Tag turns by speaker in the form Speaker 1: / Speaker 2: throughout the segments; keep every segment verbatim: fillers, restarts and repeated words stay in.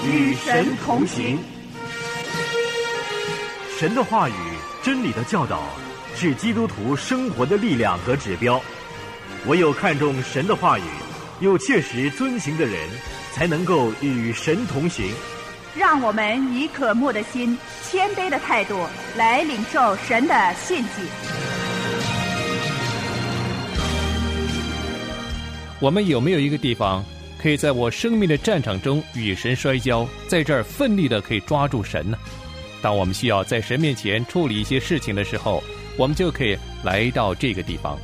Speaker 1: 与神同行。
Speaker 2: 神的话语、真理的教导是基督徒生活的力量和指标。唯有看重神的话语，又切实遵行的人，才能够与神同行。
Speaker 1: 让我们以渴慕的心、谦卑的态度来领受神的信息。
Speaker 3: 我们有没有一个地方可以在我生命的战场中与神摔跤，在这儿奋力的可以抓住神呢？当我们需要在神面前处理一些事情的时候，我们就可以来到这个地方。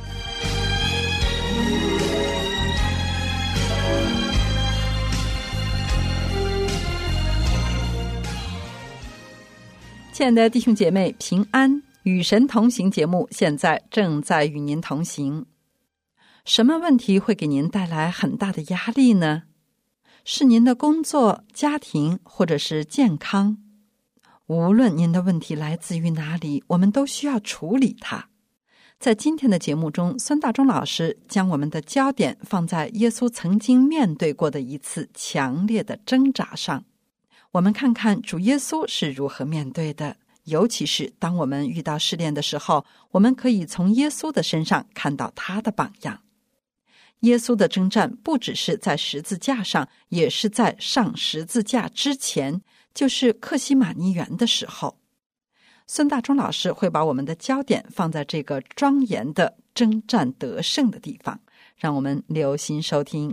Speaker 4: 亲爱的弟兄姐妹，平安，与神同行节目现在正在与您同行。什么问题会给您带来很大的压力呢？是您的工作、家庭，或者是健康？无论您的问题来自于哪里，我们都需要处理它。在今天的节目中，孙大中老师将我们的焦点放在耶稣曾经面对过的一次强烈的挣扎上。我们看看主耶稣是如何面对的，尤其是当我们遇到试炼的时候，我们可以从耶稣的身上看到他的榜样。耶稣的征战不只是在十字架上，也是在上十字架之前，就是客西马尼园的时候。孙大中老师会把我们的焦点放在这个庄严的征战得胜的地方，让我们留心收听。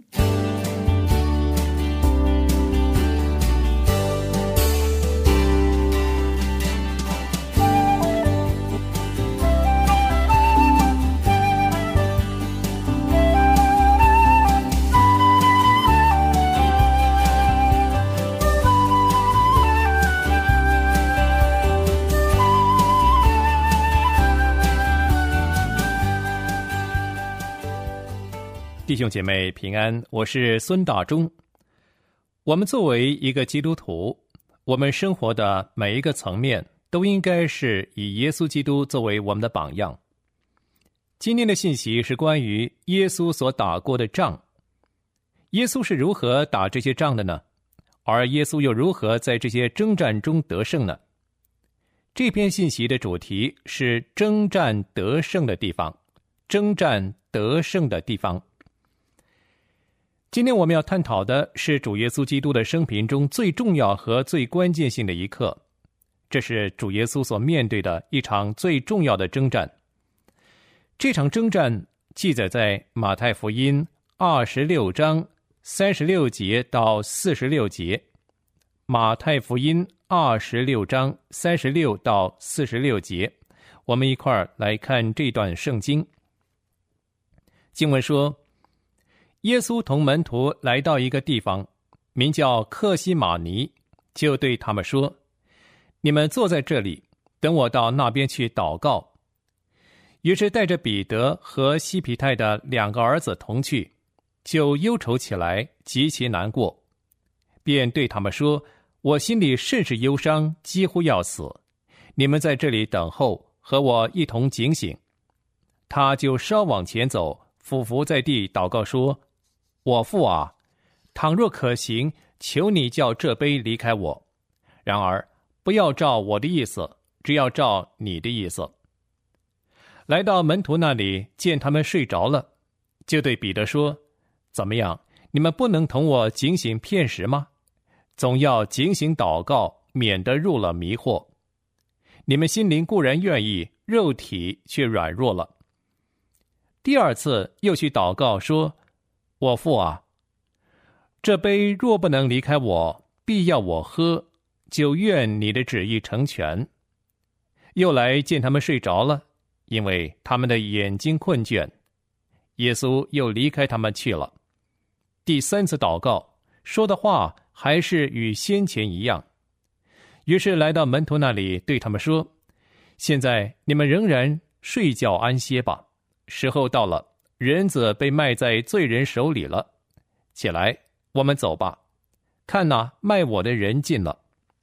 Speaker 3: 弟兄姐妹平安，我是孙大中。我们作为一个基督徒，我们生活的每一个层面都应该是以耶稣基督作为我们的榜样。今天的信息是关于耶稣所打过的仗。耶稣是如何打这些仗的呢？而耶稣又如何在这些征战中得胜呢？这篇信息的主题是征战得胜的地方，征战得胜的地方。今天我们要探讨的是主耶稣基督的生平中最重要和最关键性的一刻，这是主耶稣所面对的一场最重要的征战。这场征战记载在马太福音二十六章三十六节到四十六节。马太福音二十六章三十六到四十六节，我们一块儿来看这段圣经。经文说，耶稣同门徒来到一个地方，名叫客西马尼，就对他们说，你们坐在这里，等我到那边去祷告。于是带着彼得和西庇太的两个儿子同去，就忧愁起来，极其难过，便对他们说，我心里甚是忧伤，几乎要死，你们在这里等候，和我一同警醒。他就稍往前走，俯伏在地祷告说，我父啊，倘若可行，求你叫这杯离开我，然而不要照我的意思，只要照你的意思。来到门徒那里，见他们睡着了，就对彼得说，怎么样，你们不能同我警醒片时吗？总要警醒祷告，免得入了迷惑。你们心灵固然愿意，肉体却软弱了。第二次又去祷告说，我父啊，这杯若不能离开我，必要我喝，就愿你的旨意成全。又来见他们睡着了，因为他们的眼睛困倦。耶稣又离开他们去了。第三次祷告，说的话还是与先前一样。于是来到门徒那里，对他们说，现在你们仍然睡觉安歇吧，时候到了，人子被卖在罪人手里了。起来，我们走吧，看哪，卖我的人进了。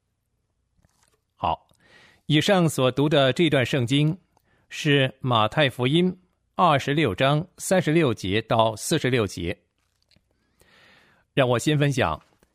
Speaker 3: 好，以上所读的这段圣经是马太福音二十六章三十六节到四十六节。让我先分享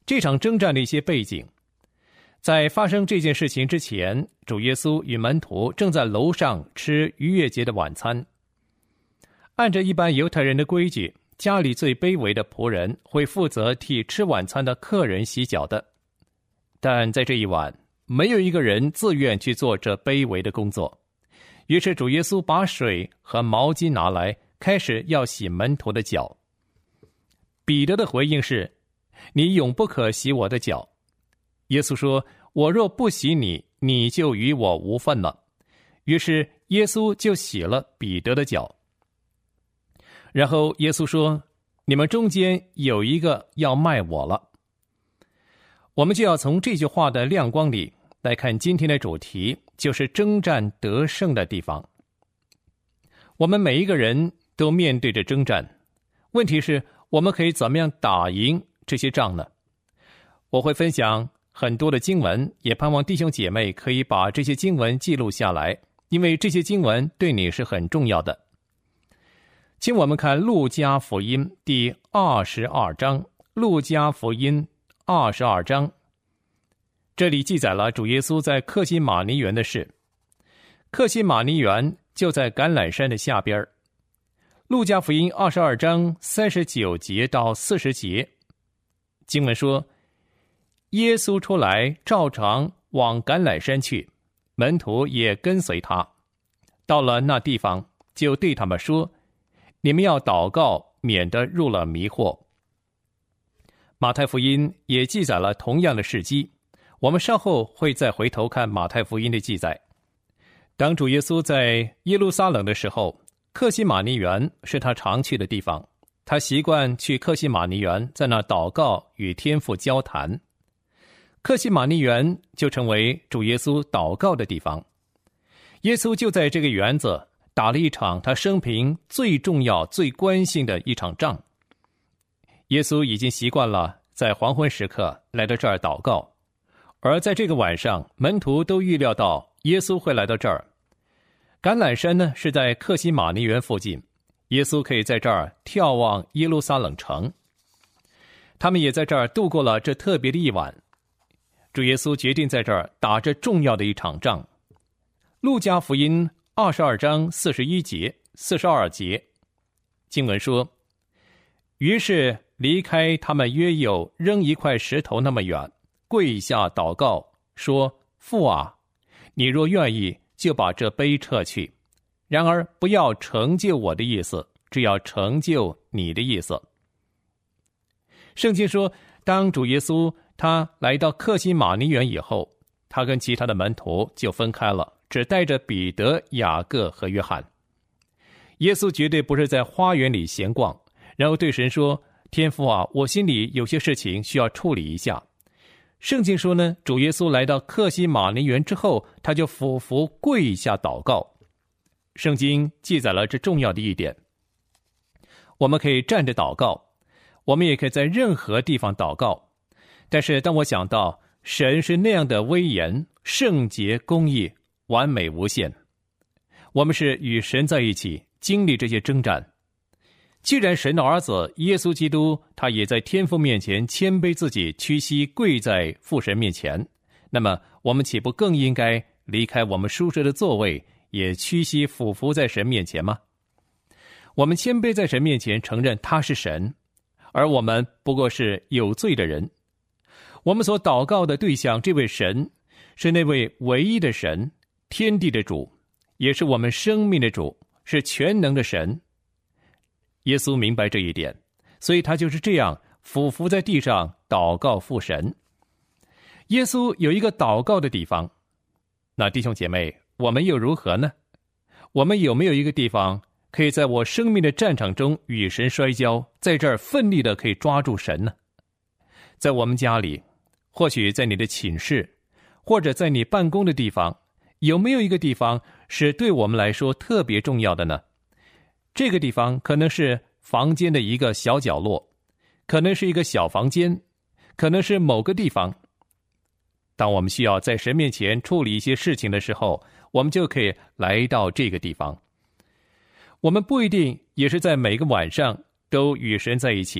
Speaker 3: 这场征战的一些背景。在发生这件事情之前，主耶稣与门徒正在楼上吃逾越节的晚餐。按照一般犹太人的规矩，家里最卑微的仆人会负责替吃晚餐的客人洗脚的。但在这一晚，没有一个人自愿去做这卑微的工作。于是主耶稣把水和毛巾拿来，开始要洗门徒的脚。彼得的回应是：你永不可洗我的脚。耶稣说：我若不洗你，你就与我无分了。于是耶稣就洗了彼得的脚。然后耶稣说：你们中间有一个要卖我了。我们就要从这句话的亮光里来看今天的主题，就是征战得胜的地方。我们每一个人都面对着征战，问题是我们可以怎么样打赢这些仗呢？我会分享很多的经文，也盼望弟兄姐妹可以把这些经文记录下来，因为这些经文对你是很重要的。请我们看路加福音第二十二章，路加福音二十二章，这里记载了主耶稣在客西马尼园的事。客西马尼园就在橄榄山的下边。路加福音二十二章三十九节到四十节，经文说：耶稣出来，照常往橄榄山去，门徒也跟随他。到了那地方，就对他们说：你们要祷告，免得入了迷惑。马太福音也记载了同样的事迹，我们稍后会再回头看马太福音的记载。当主耶稣在耶路撒冷的时候，客西马尼园是他常去的地方，他习惯去客西马尼园，在那祷告与天父交谈。客西马尼园就成为主耶稣祷告的地方。耶稣就在这个园子打了一场他生平最重要最关心的一场仗。耶稣已经习惯了在黄昏时刻来到这儿祷告，而在这个晚上，门徒都预料到耶稣会来到这儿。橄榄山呢是在客西马尼园附近，耶稣可以在这儿眺望耶路撒冷城。他们也在这儿度过了这特别的一晚。主耶稣决定在这儿打这重要的一场仗。路加福音二十二章四十一节、四十二节，经文说：于是离开他们约有扔一块石头那么远，跪下祷告，说：父啊，你若愿意，就把这杯撤去，然而不要成就我的意思，只要成就你的意思。圣经说，当主耶稣他来到客西马尼园以后，他跟其他的门徒就分开了，只带着彼得、雅各和约翰。耶稣绝对不是在花园里闲逛，然后对神说：天父啊，我心里有些事情需要处理一下。圣经说呢，主耶稣来到客西马尼园之后，他就俯伏跪下祷告。圣经记载了这重要的一点。我们可以站着祷告，我们也可以在任何地方祷告。但是当我想到神是那样的威严、圣洁、公义、完美无限，我们是与神在一起经历这些征战。既然神的儿子耶稣基督他也在天父面前谦卑自己，屈膝跪在父神面前，那么我们岂不更应该离开我们舒适的座位，也屈膝俯伏在神面前吗？我们谦卑在神面前，承认他是神，而我们不过是有罪的人。我们所祷告的对象，这位神是那位唯一的神，天地的主，也是我们生命的主，是全能的神。耶稣明白这一点，所以他就是这样俯伏在地上祷告父神。耶稣有一个祷告的地方，那弟兄姐妹，我们又如何呢？我们有没有一个地方可以在我生命的战场中与神摔跤，在这儿奋力的可以抓住神呢？在我们家里，或许在你的寝室，或者在你办公的地方，有没有一个地方是对我们来说特别重要的呢？这个地方可能是房间的一个小角落，可能是一个小房间，可能是某个地方。当我们需要在神面前处理一些事情的时候，我们就可以来到这个地方。我们不一定也是在每个晚上都与神在一起，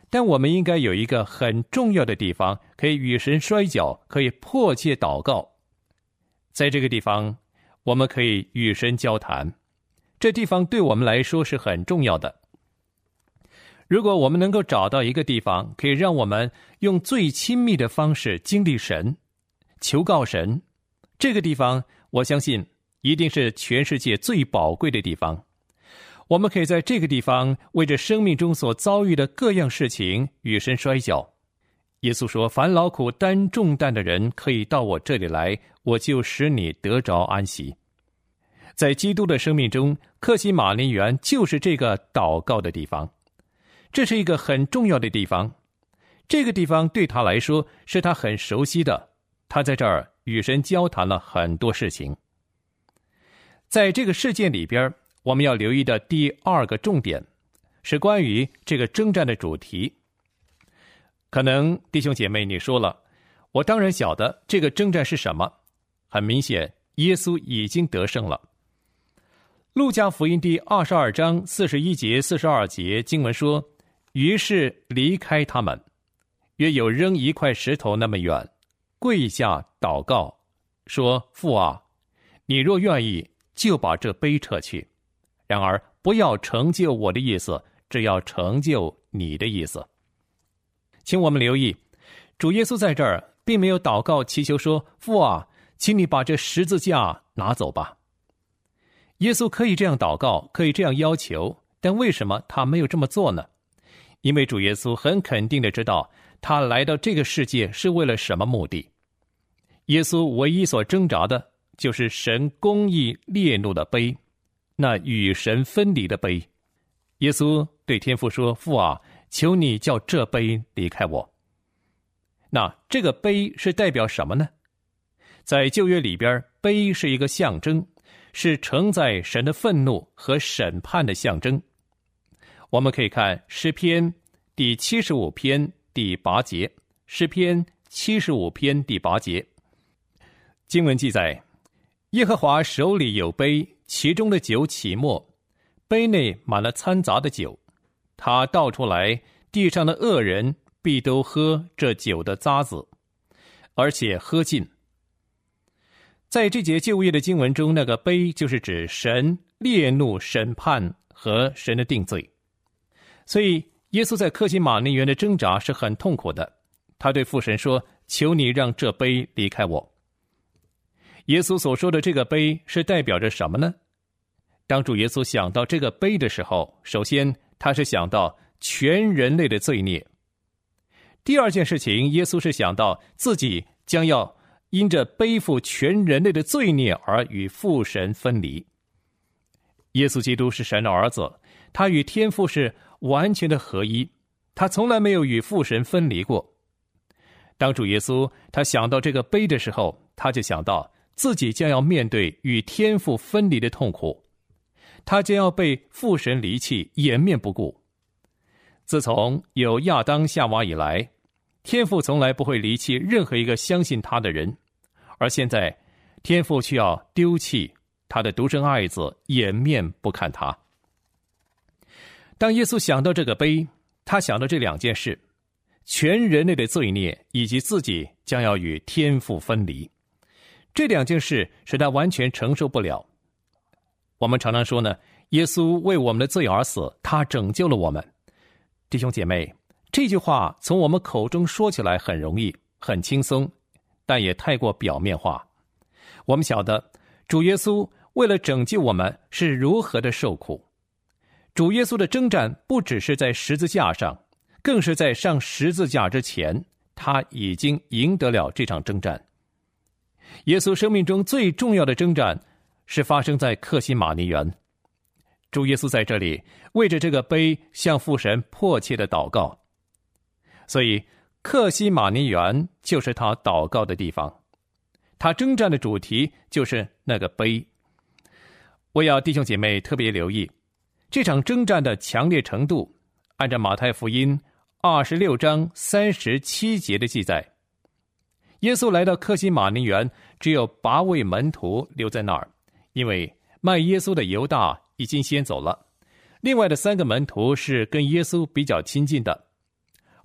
Speaker 3: 但我们应该有一个很重要的地方，可以与神摔跤，可以迫切祷告。在这个地方，我们可以与神交谈，这地方对我们来说是很重要的。如果我们能够找到一个地方，可以让我们用最亲密的方式经历神，求告神，这个地方我相信一定是全世界最宝贵的地方。我们可以在这个地方为着生命中所遭遇的各样事情与神摔跤。耶稣说，凡劳苦担重担的人可以到我这里来，我就使你得着安息。在基督的生命中，客西马尼园就是这个祷告的地方，这是一个很重要的地方。这个地方对他来说是他很熟悉的，他在这儿与神交谈了很多事情。在这个事件里边，我们要留意的第二个重点是关于这个征战的主题。可能弟兄姐妹你说了，我当然晓得这个征战是什么。很明显，耶稣已经得胜了。路加福音第二十二章四十一节四十二节经文说，于是离开他们，约有扔一块石头那么远，跪下祷告，说，父啊，你若愿意，就把这杯撤去，然而不要成就我的意思，只要成就你的意思。请我们留意，主耶稣在这儿并没有祷告祈求说，父啊，请你把这十字架拿走吧。耶稣可以这样祷告，可以这样要求，但为什么他没有这么做呢？因为主耶稣很肯定地知道，他来到这个世界是为了什么目的。耶稣唯一所挣扎的就是神公义烈怒的杯，那与神分离的杯。耶稣对天父说，父啊，求你叫这杯离开我。那这个杯是代表什么呢？在旧约里边，杯是一个象征，是承载神的愤怒和审判的象征。我们可以看诗篇第七十五篇第八节，诗篇七十五篇第八节，经文记载，耶和华手里有杯，其中的酒起沫，杯内满了掺杂的酒，他倒出来，地上的恶人必都喝这酒的渣子，而且喝尽。在这节旧约的经文中，那个杯就是指神烈怒审判和神的定罪。所以耶稣在客西马尼园的挣扎是很痛苦的，他对父神说，求你让这杯离开我。耶稣所说的这个杯是代表着什么呢？当主耶稣想到这个杯的时候，首先他是想到全人类的罪孽。第二件事情，耶稣是想到自己将要因着背负全人类的罪孽而与父神分离。耶稣基督是神的儿子，他与天父是完全的合一，他从来没有与父神分离过。当主耶稣他想到这个杯的时候，他就想到自己将要面对与天父分离的痛苦，他将要被父神离弃，掩面不顾。自从有亚当夏娃以来，天父从来不会离弃任何一个相信他的人，而现在天父却要丢弃他的独生爱子，掩面不看他。当耶稣想到这个杯，他想到这两件事，全人类的罪孽以及自己将要与天父分离，这两件事使他完全承受不了。我们常常说呢，耶稣为我们的罪而死，他拯救了我们。弟兄姐妹，这句话从我们口中说起来很容易很轻松，但也太过表面化。我们晓得主耶稣为了拯救我们是如何的受苦，主耶稣的征战不只是在十字架上，更是在上十字架之前，他已经赢得了这场征战。耶稣生命中最重要的征战是发生在客西马尼园。主耶稣在这里为着这个杯向父神迫切的祷告，所以客西马尼园就是他祷告的地方，他征战的主题就是那个杯。我要弟兄姐妹特别留意这场征战的强烈程度。按照马太福音二十六章三十七节的记载，耶稣来到客西马尼园，只有八位门徒留在那儿，因为卖耶稣的犹大已经先走了，另外的三个门徒是跟耶稣比较亲近的。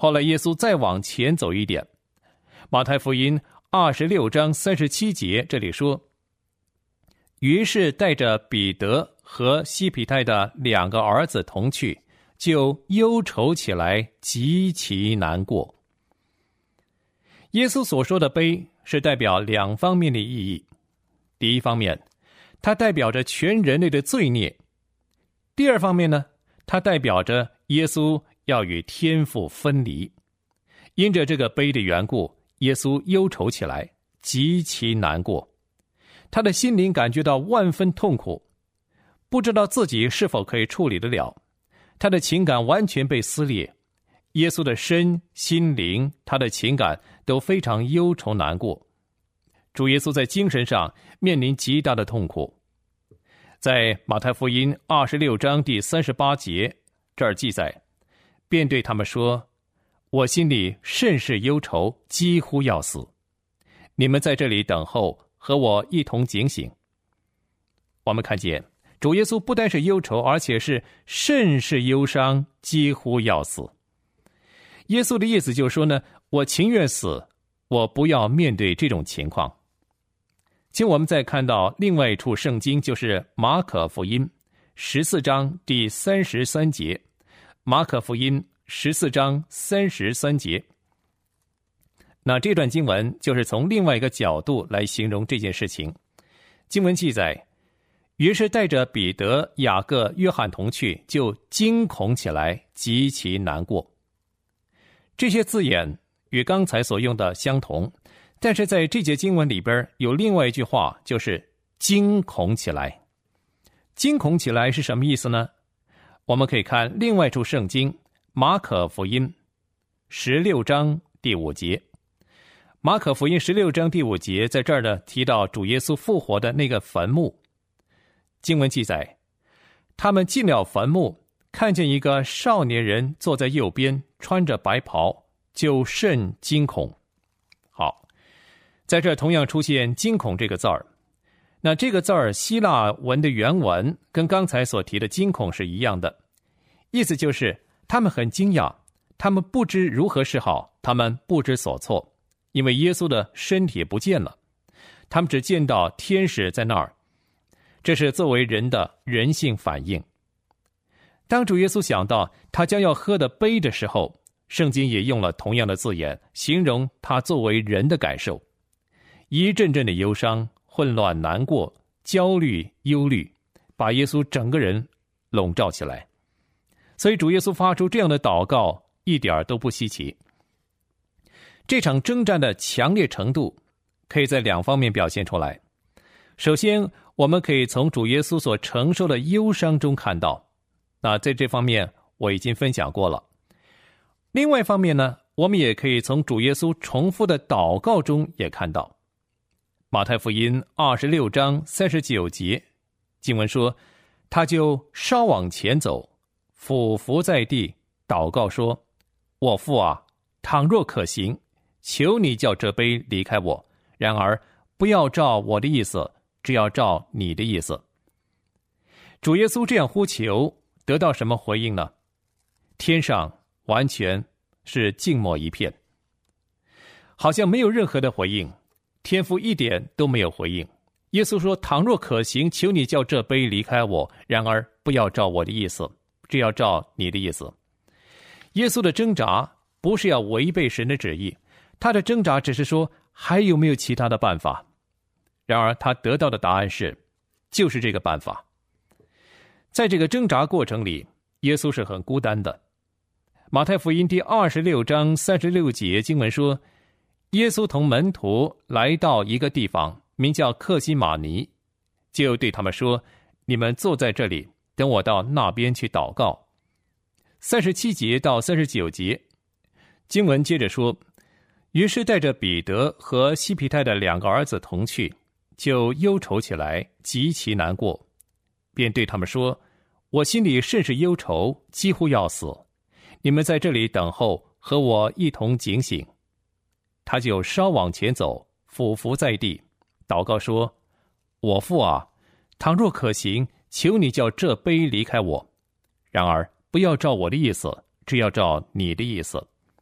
Speaker 3: 后来耶稣再往前走一点，马太福音二十六章三十七节这里说，于是带着彼得和西庇太的两个儿子同去，就忧愁起来，极其难过。耶稣所说的悲是代表两方面的意义。第一方面，它代表着全人类的罪孽；第二方面呢，它代表着耶稣要与天父分离。因着这个悲的缘故，耶稣忧愁起来，极其难过。他的心灵感觉到万分痛苦，不知道自己是否可以处理得了。他的情感完全被撕裂，耶稣的身心灵，他的情感都非常忧愁难过。主耶稣在精神上面临极大的痛苦。在马太福音二十六章第三十八节这儿记载，便对他们说，我心里甚是忧愁，几乎要死。你们在这里等候，和我一同警醒。我们看见主耶稣不单是忧愁，而且是甚是忧伤，几乎要死。耶稣的意思就是说呢，我情愿死，我不要面对这种情况。请我们再看到另外一处圣经，就是马可福音十四章第三十三节。马可福音十四章三十三节，那这段经文就是从另外一个角度来形容这件事情。经文记载，于是带着彼得、雅各、约翰同去，就惊恐起来，极其难过。这些字眼与刚才所用的相同，但是在这节经文里边有另外一句话，就是惊恐起来。惊恐起来是什么意思呢？我们可以看另外一处圣经，马可福音十六章第五节。马可福音十六章第五节在这儿呢提到主耶稣复活的那个坟墓。经文记载，他们进了坟墓，看见一个少年人坐在右边，穿着白袍，就甚惊恐。好，在这儿同样出现惊恐这个字儿。那这个字儿希腊文的原文跟刚才所提的惊恐是一样的，意思就是他们很惊讶，他们不知如何是好，他们不知所措，因为耶稣的身体不见了，他们只见到天使在那儿。这是作为人的人性反应。当主耶稣想到他将要喝的杯的时候，圣经也用了同样的字眼，形容他作为人的感受。一阵阵的忧伤、混乱、难过、焦虑、忧虑，把耶稣整个人笼罩起来。所以主耶稣发出这样的祷告，一点都不稀奇。这场征战的强烈程度，可以在两方面表现出来。首先，我们可以从主耶稣所承受的忧伤中看到，那在这方面我已经分享过了。另外一方面呢，我们也可以从主耶稣重复的祷告中也看到。马太福音二十六章三十九节，经文说，他就稍往前走，俯伏在地，祷告说，我父啊，倘若可行，求你叫这杯离开我，然而不要照我的意思，只要照你的意思。主耶稣这样呼求，得到什么回应呢？天上完全是静默一片，好像没有任何的回应，天父一点都没有回应。耶稣说，倘若可行，求你叫这杯离开我，然而不要照我的意思，只要照你的意思。耶稣的挣扎不是要违背神的旨意，他的挣扎只是说还有没有其他的办法。然而他得到的答案是，就是这个办法。在这个挣扎过程里，耶稣是很孤单的。马太福音第二十六章三十六节经文说，耶稣同门徒来到一个地方，名叫客西马尼，就对他们说，你们坐在这里，等我到那边去祷告。三十七节到三十九节经文接着说，于是带着彼得和西庇太的两个儿子同去，就忧愁起来，极其难过，便对他们说，我心里甚是忧愁，几乎要死，你们在这里等候，和我一同警醒。他就稍往前走，俯伏在地，祷告说，我父啊，倘若可行，求你叫这杯离开我，然而不要照我的意思，只要照你的意思。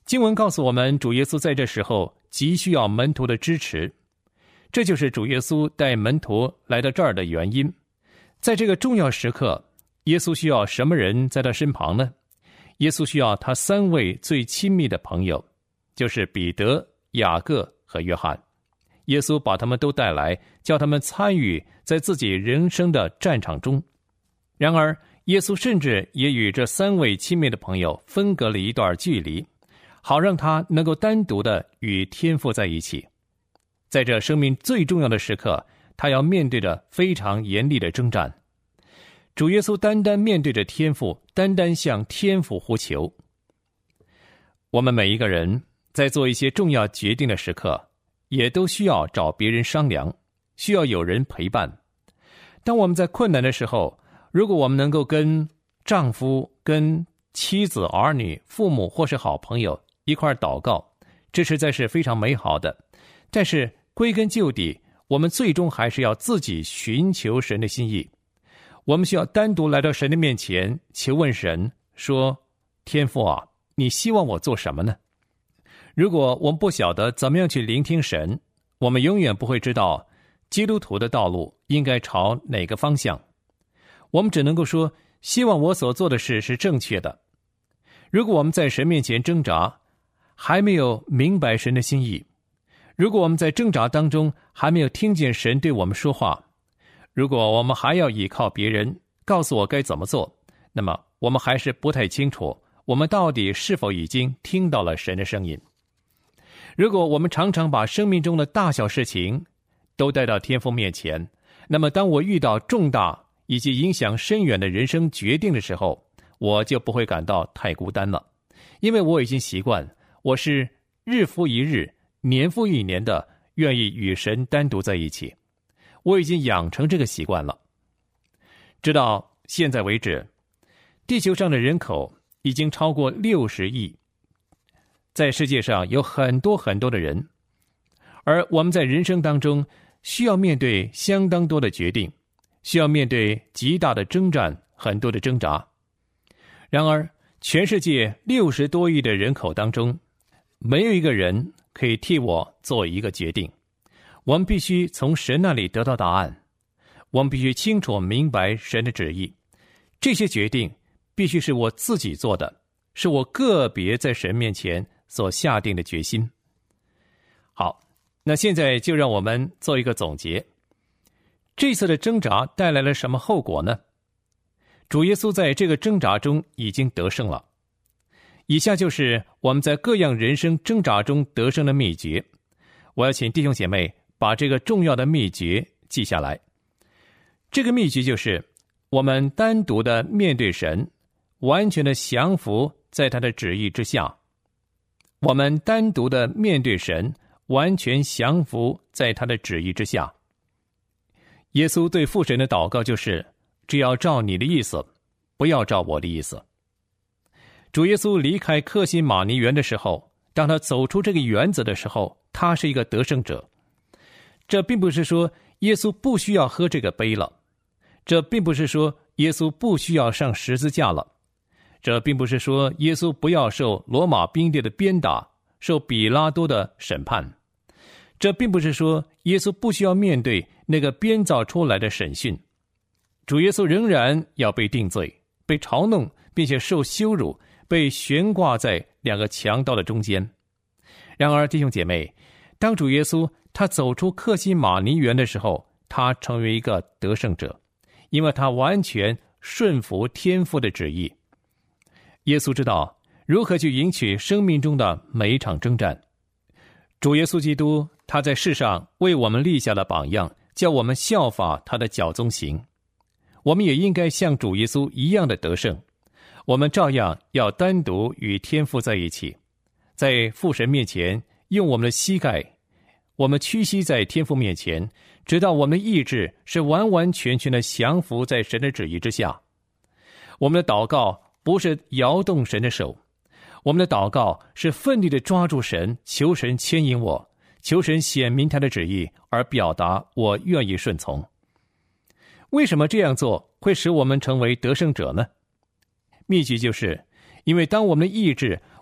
Speaker 3: 经文告诉我们，主耶稣在这时候急需要门徒的支持，这就是主耶稣带门徒来到这儿的原因。在这个重要时刻，耶稣需要什么人在他身旁呢？耶稣需要他三位最亲密的朋友，就是彼得、雅各和约翰。耶稣把他们都带来，叫他们参与在自己人生的战场中。然而耶稣甚至也与这三位亲密的朋友分隔了一段距离，好让他能够单独的与天父在一起。在这生命最重要的时刻，他要面对着非常严厉的征战。主耶稣单单面对着天父，单单向天父呼求。我们每一个人在做一些重要决定的时刻，也都需要找别人商量，需要有人陪伴。当我们在困难的时候，如果我们能够跟丈夫、跟妻子、儿女、父母或是好朋友一块祷告，这实在是非常美好的。但是归根究底，我们最终还是要自己寻求神的心意。我们需要单独来到神的面前，求问神说：天父啊，你希望我做什么呢？如果我们不晓得怎么样去聆听神，我们永远不会知道基督徒的道路应该朝哪个方向。我们只能够说，希望我所做的事是正确的。如果我们在神面前挣扎，还没有明白神的心意，如果我们在挣扎当中还没有听见神对我们说话，如果我们还要依靠别人告诉我该怎么做，那么我们还是不太清楚我们到底是否已经听到了神的声音。如果我们常常把生命中的大小事情都带到天父面前，那么当我遇到重大以及影响深远的人生决定的时候，我就不会感到太孤单了，因为我已经习惯，我是日复一日、年复一年的愿意与神单独在一起。我已经养成这个习惯了。直到现在为止，地球上的人口已经超过六十亿，在世界上有很多很多的人，而我们在人生当中需要面对相当多的决定，需要面对极大的征战，很多的挣扎。然而全世界六十多亿的人口当中，没有一个人可以替我做一个决定。我们必须从神那里得到答案，我们必须清楚明白神的旨意。这些决定必须是我自己做的，是我个别在神面前所下定的决心。好，那现在就让我们做一个总结。这次的挣扎带来了什么后果呢？主耶稣在这个挣扎中已经得胜了。以下就是我们在各样人生挣扎中得胜的秘诀。我要请弟兄姐妹把这个重要的秘诀记下来。这个秘诀就是我们单独的面对神，完全的降服在他的旨意之下。我们单独的面对神，完全降服在他的旨意之下。耶稣对父神的祷告就是：只要照你的意思，不要照我的意思。主耶稣离开客西马尼园的时候，当他走出这个园子的时候，他是一个得胜者。这并不是说耶稣不需要喝这个杯了，这并不是说耶稣不需要上十字架了，这并不是说耶稣不要受罗马兵队的鞭打，受比拉多的审判，这并不是说耶稣不需要面对那个编造出来的审讯。主耶稣仍然要被定罪，被嘲弄，并且受羞辱，被悬挂在两个强盗的中间。然而弟兄姐妹，当主耶稣他走出客西马尼园的时候，他成为一个得胜者，因为他完全顺服天父的旨意。耶稣知道如何去赢取生命中的每一场征战。主耶稣基督他在世上为我们立下了榜样，叫我们效法他的脚踪行。我们也应该像主耶稣一样的得胜，我们照样要单独与天父在一起，在父神面前用我们的膝盖，我们屈膝在天父面前，直到我们的意志是完完全全的降服在神的旨意之下。我们的祷告不是摇动神的手，我们的祷告是奋力的抓住神，求神牵引我，求神显明他的旨意，而表达我愿意顺从。为什么这样做会使我们成为得胜者呢？秘诀就是因为当我们的意志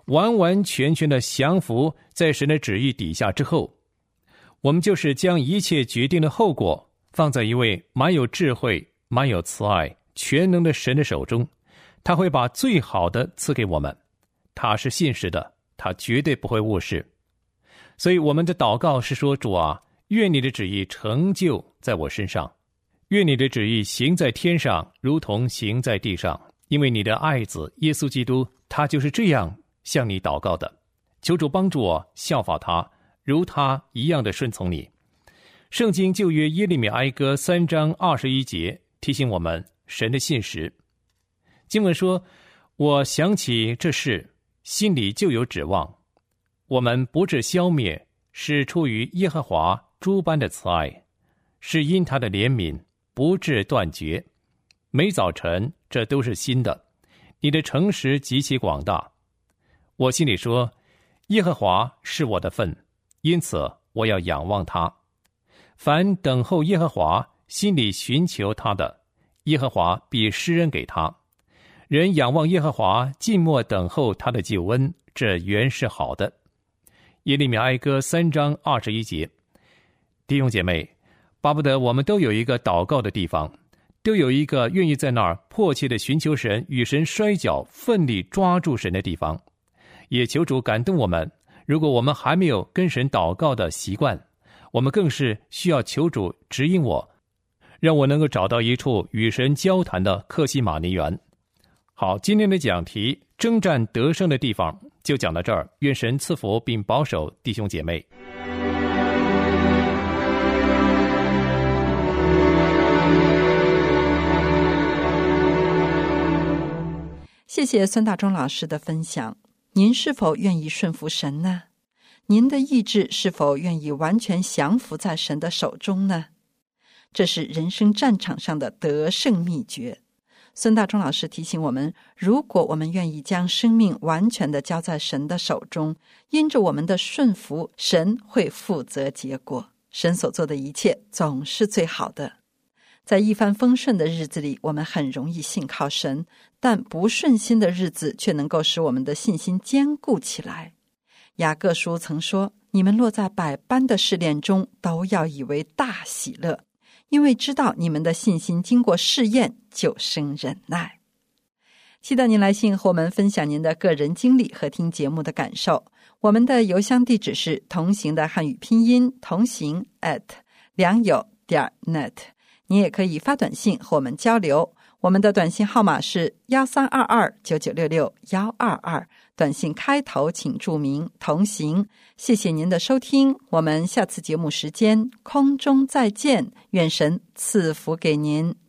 Speaker 3: 完完全全的降服在神的旨意底下之后，我们就是将一切决定的后果放在一位满有智慧、满有慈爱、全能的神的手中，他会把最好的赐给我们。他是信实的，他绝对不会误事。所以我们的祷告是说，主啊，愿你的旨意成就在我身上，愿你的旨意行在天上，如同行在地上。因为你的爱子耶稣基督，他就是这样向你祷告的。求主帮助我效法他，如他一样的顺从你。圣经旧约耶利米哀歌三章二十一节提醒我们神的信实。经文说，我想起这事，心里就有指望。我们不致消灭，是出于耶和华诸般的慈爱，是因他的怜悯不致断绝。每早晨这都是新的，你的诚实极其广大。我心里说，耶和华是我的份，因此我要仰望他。凡等候耶和华，心里寻求他的，耶和华必施恩给他。人仰望耶和华，静默等候他的救恩，这原是好的。耶利米哀歌三章二十一节。弟兄姐妹，巴不得我们都有一个祷告的地方，都有一个愿意在那儿迫切的寻求神，与神摔跤，奋力抓住神的地方。也求主感动我们，如果我们还没有跟神祷告的习惯，我们更是需要求主指引我，让我能够找到一处与神交谈的客西马尼园。好，今天的讲题征战得胜的地方就讲到这儿，愿神赐福并保守弟兄姐妹。
Speaker 4: 谢谢孙大中老师的分享。您是否愿意顺服神呢？您的意志是否愿意完全降服在神的手中呢？这是人生战场上的得胜秘诀。孙大中老师提醒我们，如果我们愿意将生命完全的交在神的手中，因着我们的顺服，神会负责结果。神所做的一切总是最好的。在一帆风顺的日子里，我们很容易信靠神，但不顺心的日子却能够使我们的信心坚固起来。雅各书曾说，你们落在百般的试炼中，都要以为大喜乐，因为知道你们的信心经过试验，就生忍耐。期待您来信和我们分享您的个人经历和听节目的感受。我们的邮箱地址是同行的汉语拼音同行 at 良友点 net。你也可以发短信和我们交流，我们的短信号码是幺三二二九九六六幺二二，短信开头请注明同行。谢谢您的收听，我们下次节目时间空中再见，愿神赐福给您。